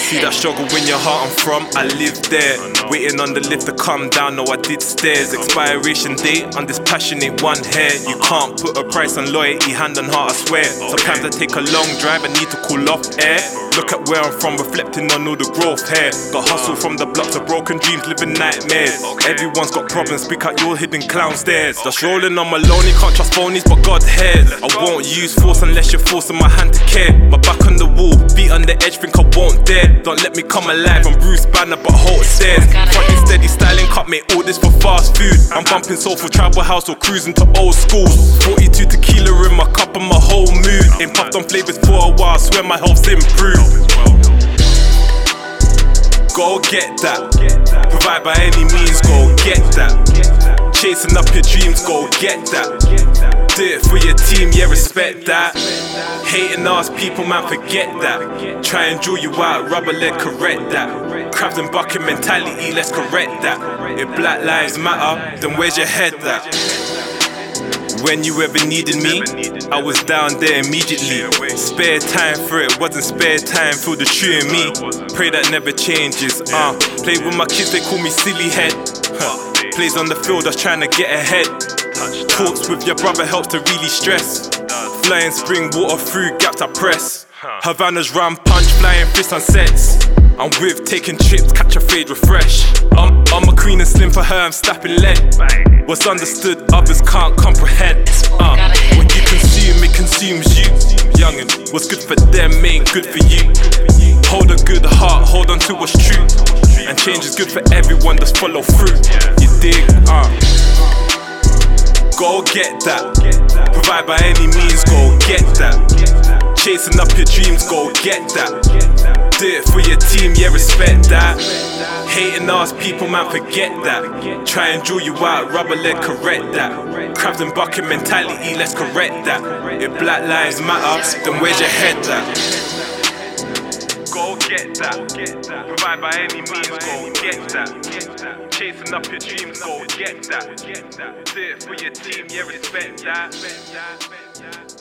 See that struggle in your heart, I'm from, I live there. Waiting on the lift to come down, no I did stairs. Expiration date on this passion ain't one hair. You can't put a price on loyalty, hand on heart I swear. Sometimes I take a long drive and need to cool off air. Look at where I'm from, reflecting on all the growth here. Got hustle from the blocks of broken dreams, living nightmares. Everyone's got problems, speak out your hidden clown stares. Just rolling on my lonely, can't trust phonies but God hears. I won't use force unless you're forcing my hand to care. My back on the wall, feet on the edge, think I won't dare. Don't let me come alive, I'm Bruce Banner but hold stairs. Fronting steady styling, can't make all this for fast food. I'm bumping soulful tribal house or cruising to old schools. 42 tequila in my cup and my whole mood. Ain't puffed on flavors for a while, swear my health's improved. Go get that, provide by any means, go get that. Chasing up your dreams, go get that. Do it for your team, yeah, respect that. Hating ass people, man, forget that. Try and draw you out, rubber leg, correct that. Crabs and bucket mentality, let's correct that. If Black Lives Matter, then where's your head at? When you ever needed me, I was down there immediately. Spare time for it, wasn't spare time, feel the true in me. Pray that never changes, play with my kids, they call me silly head. Plays on the field, I was trying to get ahead. Talks with your brother helps to really stress. Flying spring water through gaps I press. Havana's rum punch, flying fists on sets. I'm with taking trips, catch a fade, refresh. I'm a queen and slim for her, I'm snapping lead. What's understood, others can't comprehend. What you consume, it consumes you. Youngin', what's good for them ain't good for you. Hold a good heart, hold on to what's true. And change is good for everyone, just follow through. You dig? Go get that. Provide by any means, go get that. Chasing up your dreams, go get that. Do it for your team, yeah, respect that. Hating ass people, man, forget that. Try and draw you out, rubber leg, correct that. Crabs and bucket mentality, let's correct that. If Black Lives Matter, then where's your head at? Go get that. Provide by any means, go get that. Chasing up your dreams, go get that. Do it for your team, yeah, respect that.